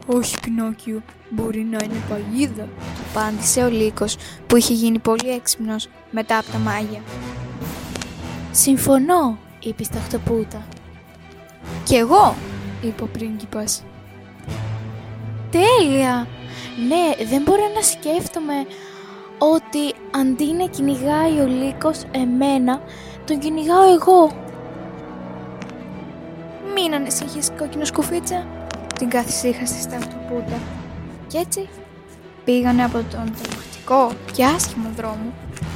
Όχι, Πινόκιο, μπορεί να είναι παγίδα, απάντησε ο Λύκος, που είχε γίνει πολύ έξυπνος μετά από τα μάγια. Συμφωνώ, είπε η Σταχτοπούτα. Κι εγώ, είπε ο πρίγκιπας. Τέλεια! Ναι, δεν μπορώ να σκέφτομαι ότι αντί να κυνηγάει ο Λύκος εμένα, τον κυνηγάω εγώ. Μην ανησυχείς, κόκκινο σκουφίτσα, την καθησύχασε στη Σταχτοπούτα. Κι έτσι πήγανε από τον τρομακτικό και άσχημο δρόμο